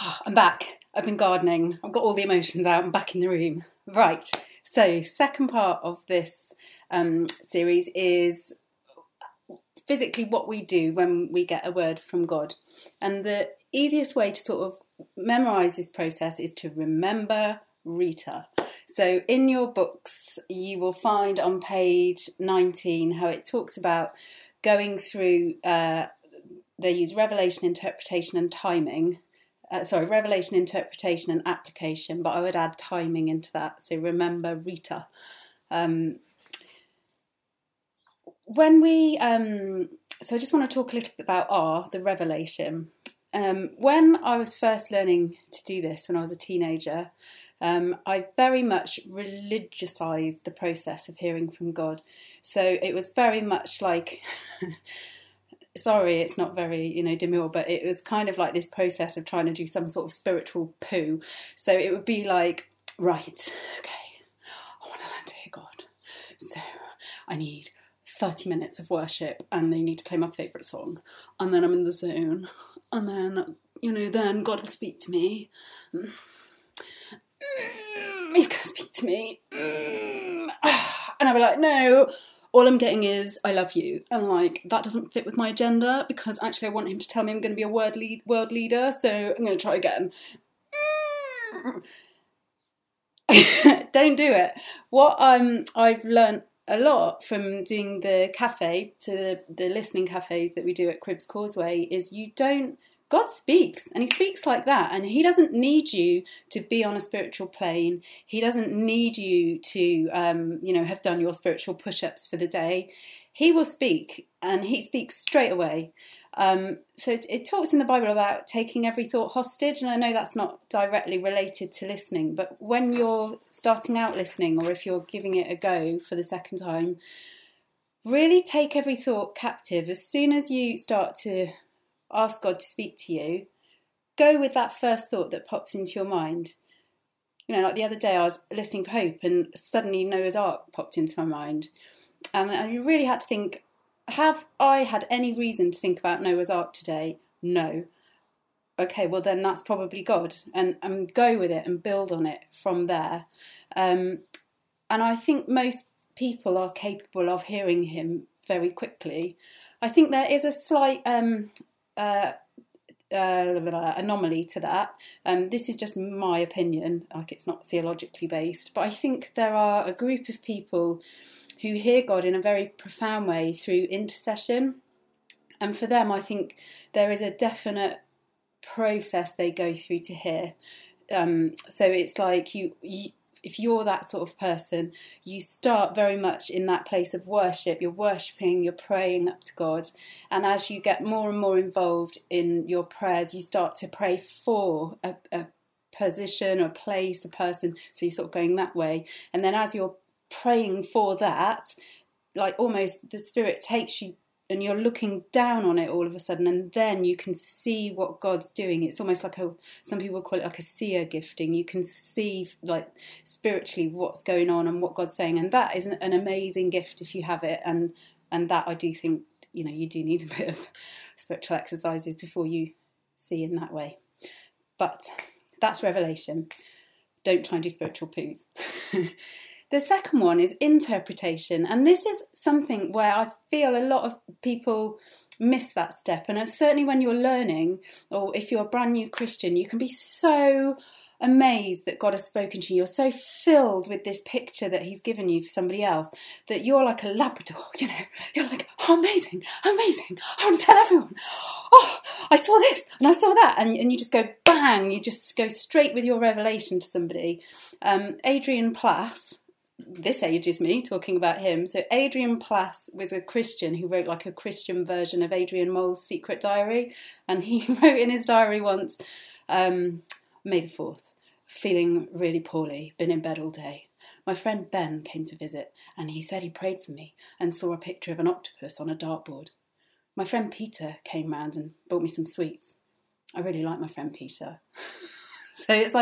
I'm back. I've been gardening. I've got all the emotions out. I'm back in the room. Right. So, second part of this series is physically what we do when we get a word from God. And the easiest way to sort of memorise this process is to remember Rita. So in your books, you will find on page 19 how it talks about going through, they use revelation, interpretation and timing. Revelation, interpretation and application, but I would add timing into that. So remember Rita. So I just want to talk a little bit about the revelation. When I was first learning to do this, when I was a teenager, I very much religiousized the process of hearing from God. So it was very much like, sorry, it's not very, demure, but it was kind of like this process of trying to do some sort of spiritual poo. So it would be like, right, okay, I want to learn to hear God. So I need 30 minutes of worship and they need to play my favourite song. And then I'm in the zone. And then, then God will speak to me. He's going to speak to me. And I'll be like, no, all I'm getting is, I love you. And that doesn't fit with my agenda because actually I want him to tell me I'm going to be a world leader. So I'm going to try again. Don't do it. What I've learned a lot from doing the cafe to the listening cafes that we do at Cribs Causeway is God speaks, and he speaks like that, and he doesn't need you to be on a spiritual plane. He doesn't need you to, have done your spiritual push-ups for the day. He will speak, and he speaks straight away. So it talks in the Bible about taking every thought hostage, and I know that's not directly related to listening, but when you're starting out listening, or if you're giving it a go for the second time, really take every thought captive. As soon as you start to ask God to speak to you, go with that first thought that pops into your mind. Like the other day I was listening for Hope and suddenly Noah's Ark popped into my mind. And I really had to think, have I had any reason to think about Noah's Ark today? No. Okay, well then that's probably God. And go with it and build on it from there. And I think most people are capable of hearing him very quickly. I think there is a slight anomaly to that. This is just my opinion, it's not theologically based, but I think there are a group of people who hear God in a very profound way through intercession, and for them I think there is a definite process they go through to hear. So it's like you if you're that sort of person, you start very much in that place of worship. You're worshipping, you're praying up to God. And as you get more and more involved in your prayers, you start to pray for a position, a place, a person. So you're sort of going that way. And then as you're praying for that, almost the Spirit takes you and you're looking down on it all of a sudden, and then you can see what God's doing. It's almost like some people call it like a seer gifting. You can see spiritually what's going on and what God's saying, and that is an amazing gift if you have it. And that I do think you do need a bit of spiritual exercises before you see in that way. But that's revelation. Don't try and do spiritual poos. The second one is interpretation, and this is something where I feel a lot of people miss that step, and certainly when you're learning, or if you're a brand new Christian, you can be so amazed that God has spoken to you. You're so filled with this picture that he's given you for somebody else that you're like a Labrador, you're like, oh, amazing, I want to tell everyone, oh, I saw this and I saw that, and you just go bang, you just go straight with your revelation to somebody. Adrian Plass, this ages me talking about him. So Adrian Plass was a Christian who wrote a Christian version of Adrian Mole's Secret Diary, and he wrote in his diary once, May the 4th, feeling really poorly, been in bed all day. My friend Ben came to visit and he said he prayed for me and saw a picture of an octopus on a dartboard. My friend Peter came round and bought me some sweets. I really like my friend Peter. So it's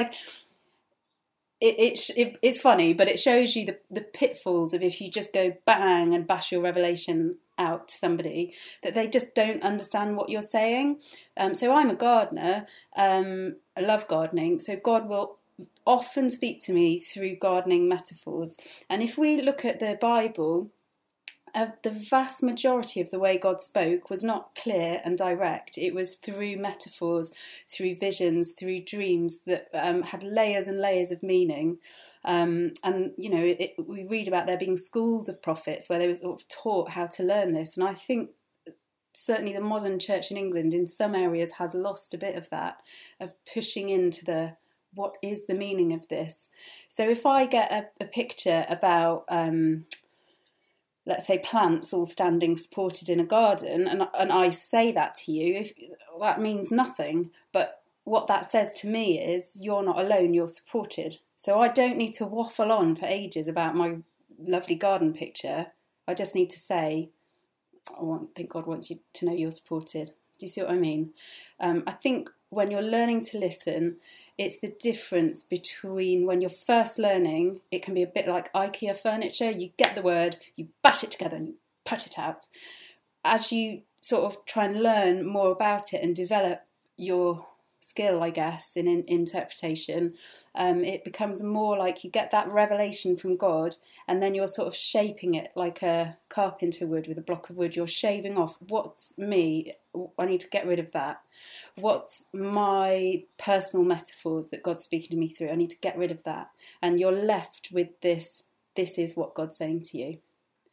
it's funny, but it shows you the pitfalls of if you just go bang and bash your revelation out to somebody that they just don't understand what you're saying. So I'm a gardener. I love gardening. So God will often speak to me through gardening metaphors. And if we look at the Bible, the vast majority of the way God spoke was not clear and direct. It was through metaphors, through visions, through dreams that had layers and layers of meaning. And, we read about there being schools of prophets where they were sort of taught how to learn this. And I think certainly the modern church in England in some areas has lost a bit of that, of pushing into what is the meaning of this. So if I get a picture about let's say plants all standing supported in a garden, and I say that to you, that means nothing, but what that says to me is you're not alone, you're supported. So I don't need to waffle on for ages about my lovely garden picture. I just need to say, I think God wants you to know you're supported. Do you see what I mean? I think when you're learning to listen, it's the difference between when you're first learning, it can be a bit like IKEA furniture. You get the word, you bash it together and you put it out. As you sort of try and learn more about it and develop your skill, I guess, in interpretation, it becomes more like you get that revelation from God, and then you're sort of shaping it like a carpenter would with a block of wood. You're shaving off what's me, I need to get rid of that. What's my personal metaphors that God's speaking to me through, I need to get rid of that. And you're left with this is what God's saying to you.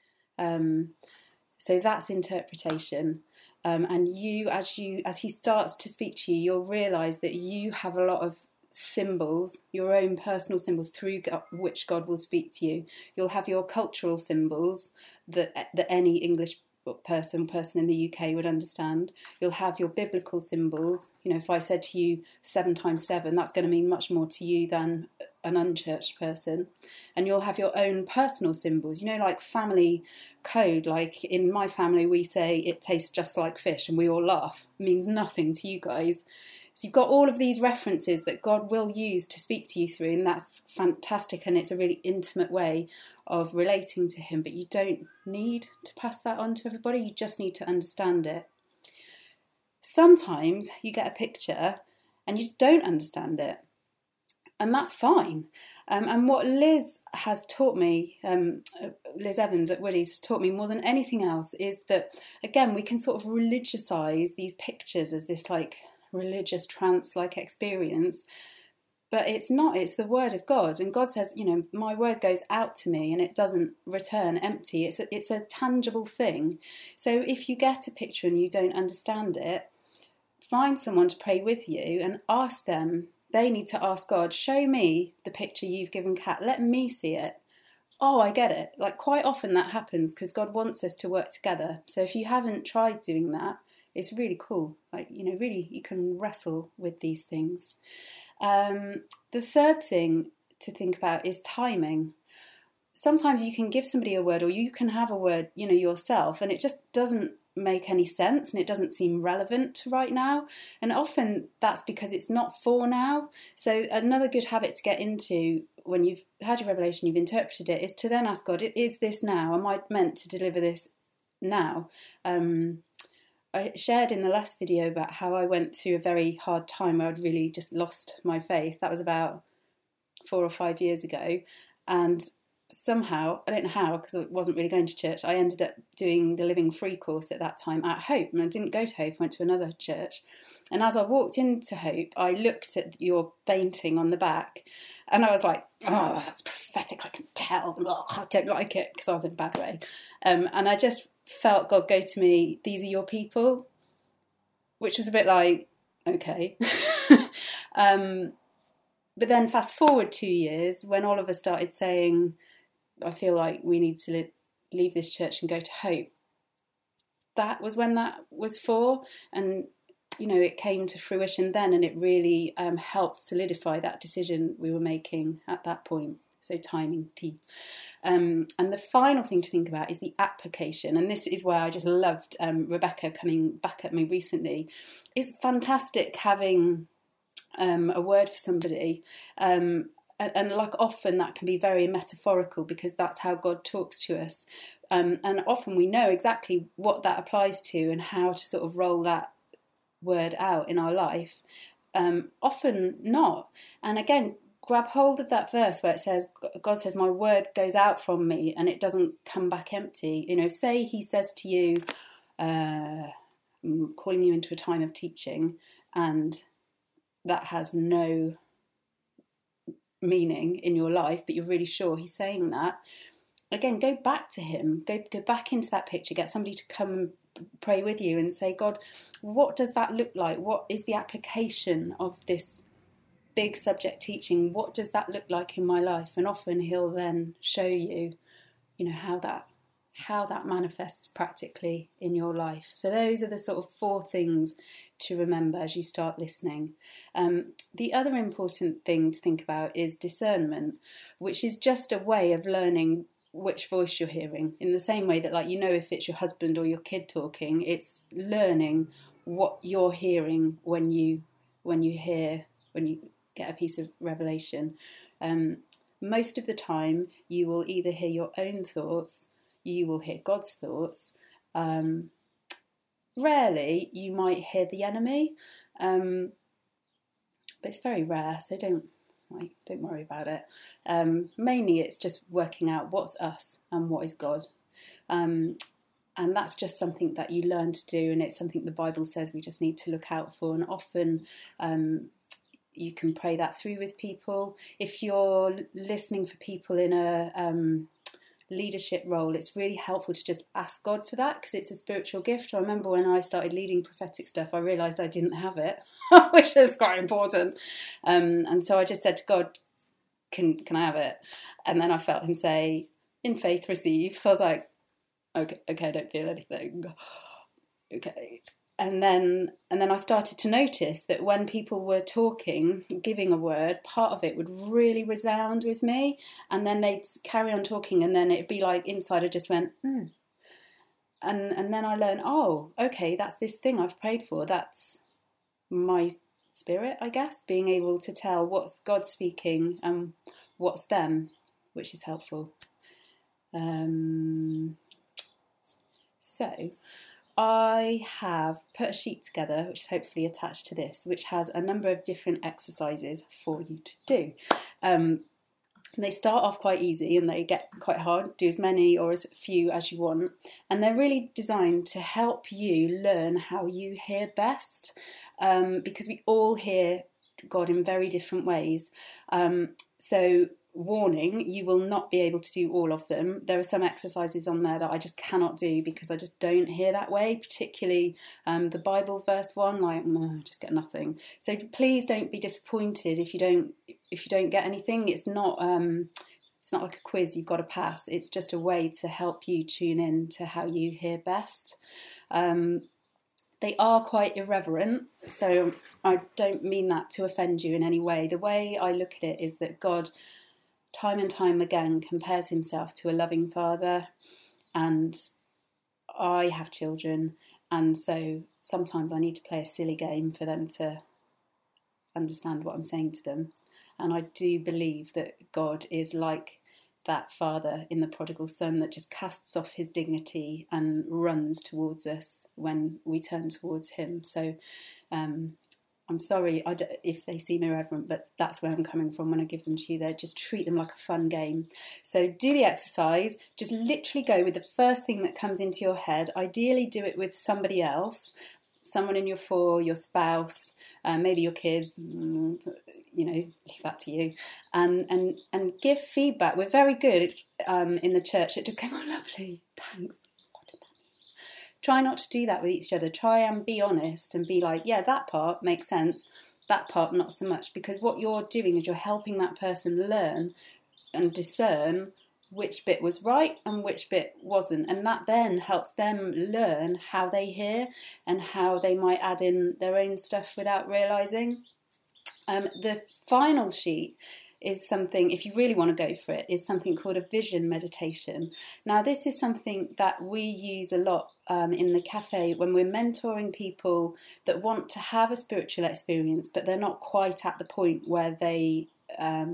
So that's interpretation. And you, as he starts to speak to you, you'll realise that you have a lot of symbols, your own personal symbols through which God will speak to you. You'll have your cultural symbols that any English person in the UK would understand. You'll have your biblical symbols. You know, if I said to you 7 times 7, that's going to mean much more to you than an unchurched person. And you'll have your own personal symbols, you know, like family code. Like in my family, we say it tastes just like fish, and we all laugh. It means nothing to you guys. So you've got all of these references that God will use to speak to you through, and that's fantastic, and it's a really intimate way of relating to him. But you don't need to pass that on to everybody, you just need to understand it. Sometimes you get a picture and you just don't understand it, and that's fine. And what Liz has taught me, Liz Evans at Woody's has taught me more than anything else, is that, again, we can sort of religiousise these pictures as this like religious trance-like experience, but it's not. It's the word of God, and God says, you know, my word goes out to me and it doesn't return empty. It's a tangible thing. So if you get a picture and you don't understand it, find someone to pray with you and ask them. They need to ask God, show me the picture you've given Kat, let me see it. Oh, I get it. Like quite often that happens because God wants us to work together. So if you haven't tried doing that, it's really cool. Like, you know, really you can wrestle with these things. The third thing to think about is timing. Sometimes you can give somebody a word, or you can have a word, you know, yourself, and it just doesn't make any sense and it doesn't seem relevant to right now. And often that's because it's not for now. So another good habit to get into when you've had your revelation, you've interpreted it, is to then ask God, is this now? Am I meant to deliver this now? I shared in the last video about how I went through a very hard time where I'd really just lost my faith. That was about 4 or 5 years ago. And somehow, I don't know how, because I wasn't really going to church, I ended up doing the Living Free course at that time at Hope. And I didn't go to Hope, I went to another church. And as I walked into Hope, I looked at your painting on the back and I was like, oh, that's prophetic, I can tell. Ugh, I don't like it, because I was in a bad way. And I just felt God go to me, these are your people, which was a bit like, okay. But then fast forward 2 years, when Oliver started saying, I feel like we need to leave this church and go to Hope, that was when that was for. And, you know, it came to fruition then, and it really helped solidify that decision we were making at that point. So timing, T. And the final thing to think about is the application. And this is where I just loved Rebecca coming back at me recently. It's fantastic having a word for somebody. and like often that can be very metaphorical because that's how God talks to us. And often we know exactly what that applies to and how to sort of roll that word out in our life. Often not. And again, grab hold of that verse where it says, God says, my word goes out from me and it doesn't come back empty. You know, say he says to you, calling you into a time of teaching, and that has no meaning in your life, but you're really sure he's saying that. Again, go back to him, go back into that picture, get somebody to come and pray with you and say, God, what does that look like? What is the application of this big subject teaching? What does that look like in my life? And often he'll then show you, you know, how that manifests practically in your life. So those are the sort of 4 things to remember as you start listening. The other important thing to think about is discernment, which is just a way of learning which voice you're hearing. In the same way that, like, you know, if it's your husband or your kid talking, it's learning what you're hearing when you get a piece of revelation. Most of the time you will either hear your own thoughts, you will hear God's thoughts. Rarely you might hear the enemy, but it's very rare, so don't worry about it. Mainly it's just working out what's us and what is God. And that's just something that you learn to do, and it's something the Bible says we just need to look out for. And often you can pray that through with people. If you're listening for people in a leadership role, it's really helpful to just ask God for that, because it's a spiritual gift. I remember when I started leading prophetic stuff, I realised I didn't have it, which is quite important. And so I just said to God, can I have it? And then I felt him say, in faith receive. So I was like, okay, I don't feel anything. Okay. And then I started to notice that when people were talking, giving a word, part of it would really resound with me, and then they'd carry on talking, and then it'd be like inside I just went, and then I learned, oh, okay, that's this thing I've prayed for. That's my spirit, I guess, being able to tell what's God speaking and what's them, which is helpful. So I have put a sheet together, which is hopefully attached to this, which has a number of different exercises for you to do. And they start off quite easy and they get quite hard. Do as many or as few as you want. And they're really designed to help you learn how you hear best, because we all hear God in very different ways. So warning, you will not be able to do all of them. There are some exercises on there that I just cannot do because I just don't hear that way, particularly the Bible verse one, like I just get nothing. So please don't be disappointed if you don't get anything. It's not like a quiz you've got to pass. It's just a way to help you tune in to how you hear best. They are quite irreverent, so I don't mean that to offend you in any way. The way I look at it is that God, time and time again, compares himself to a loving father, and I have children, and so sometimes I need to play a silly game for them to understand what I'm saying to them. And I do believe that God is like that father in the prodigal son that just casts off his dignity and runs towards us when we turn towards him. So I'm sorry if they seem irreverent, but that's where I'm coming from when I give them to you. They just treat them like a fun game. So do the exercise. Just literally go with the first thing that comes into your head. Ideally do it with somebody else, someone in your spouse, maybe your kids, leave that to you. And give feedback. We're very good in the church at just going, oh, lovely, thanks. Try not to do that with each other. Try and be honest and be like, yeah, that part makes sense, that part not so much. Because what you're doing is you're helping that person learn and discern which bit was right and which bit wasn't. And that then helps them learn how they hear and how they might add in their own stuff without realising. The final sheet is something, if you really want to go for it, is something called a vision meditation. Now, this is something that we use a lot in the cafe when we're mentoring people that want to have a spiritual experience, but they're not quite at the point where they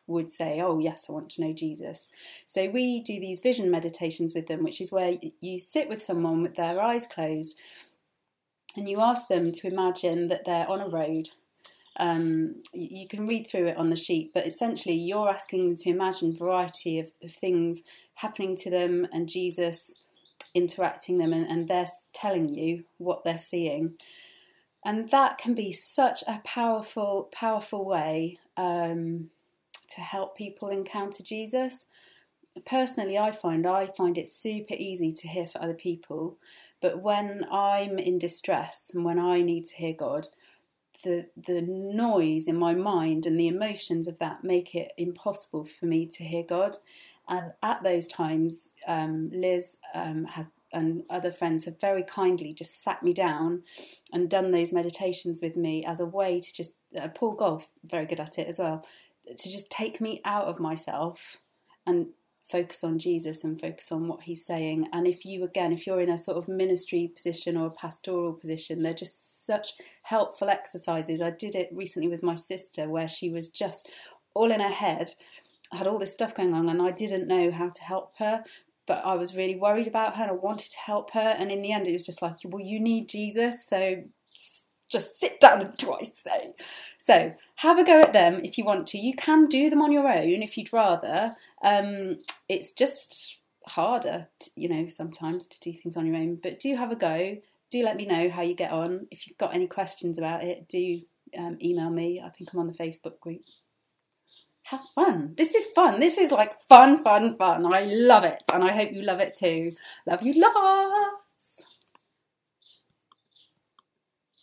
would say, oh yes, I want to know Jesus. So we do these vision meditations with them, which is where you sit with someone with their eyes closed and you ask them to imagine that they're on a road. You can read through it on the sheet, but essentially you're asking them to imagine a variety of things happening to them and Jesus interacting them, and they're telling you what they're seeing. And that can be such a powerful, powerful way to help people encounter Jesus. Personally, I find it super easy to hear for other people, but when I'm in distress and when I need to hear God, the noise in my mind and the emotions of that make it impossible for me to hear God. And at those times, Liz has and other friends have very kindly just sat me down and done those meditations with me as a way to just, Paul Golf, very good at it as well, to just take me out of myself and focus on Jesus and focus on what he's saying. And if you're in a sort of ministry position or a pastoral position, they're just such helpful exercises. I did it recently with my sister where she was just all in her head, had all this stuff going on, and I didn't know how to help her. But I was really worried about her and I wanted to help her. And in the end, it was just like, well, you need Jesus, so just sit down and do what I say. So have a go at them if you want to. You can do them on your own if you'd rather. It's just harder, sometimes to do things on your own. But do have a go. Do let me know how you get on. If you've got any questions about it, do email me. I think I'm on the Facebook group. Have fun. This is fun. This is like fun. I love it. And I hope you love it too. Love you, love.